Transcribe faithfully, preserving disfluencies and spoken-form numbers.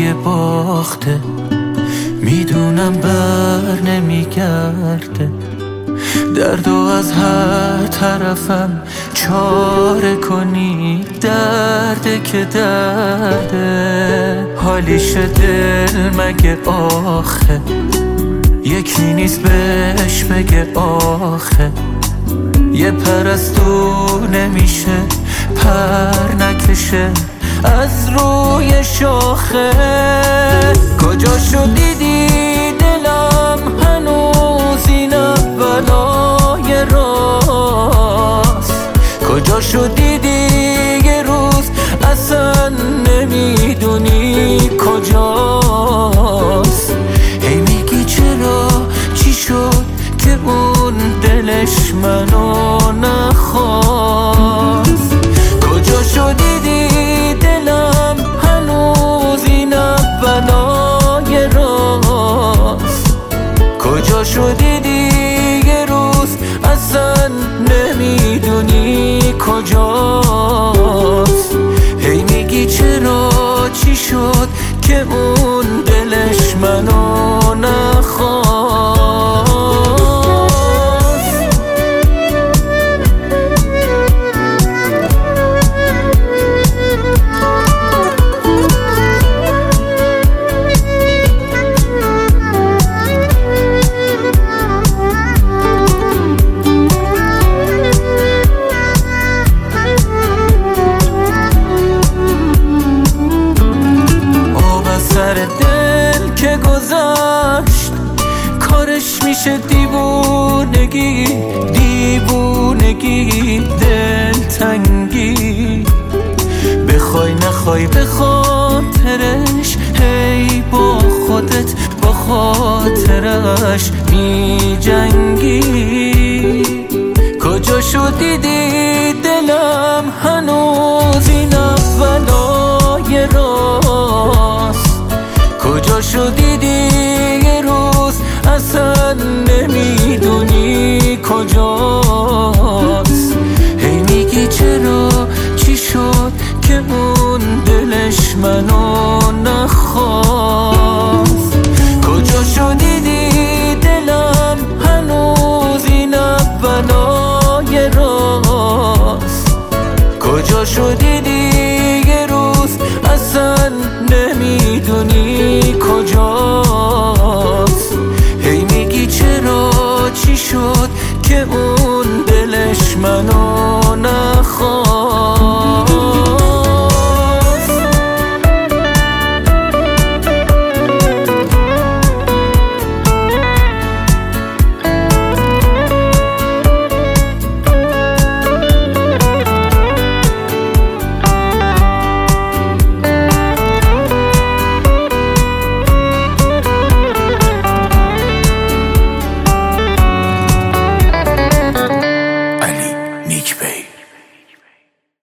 پای باخته، میدونم بر نمیگرده. دردو از هر طرفم چاره کنی، درده که درده. حالیش دل مگه آخه، یکی نیست بهش بگه آخه. یه پرستو نمیشه پر نکشه از روی شاخه. کجا شد دیدی دلم هنوز این اولای راست؟ کجا شد دیدی یه روز اصلا نمیدونی کجاست؟ هی میگی چرا چی شد که اون دلش منو نخواست؟ کجا شد دیدی دلم هنوز این اولای راست؟ کجا شد دیدی یه روز اصلا نمیدونی کجاست؟ هی میگی چرا چی شد که اون دلش منو نخواست؟ دل که گذشت کارش میشه دیوونگی، دیوونگی دلتنگی. بخوای نخوای به خاطرش هی با خودت با خاطرش می جنگی. کجا شد دیدی دلم هنوز این اولای راست؟ کجا شد دیدی یه روز اصلا نمیدونی کجاست؟ هی میگی چرا چی شد که اون دلش منو نخواست؟ کجا شد دیدی دلم هنوز این اولای راست؟ کجا شد دیدی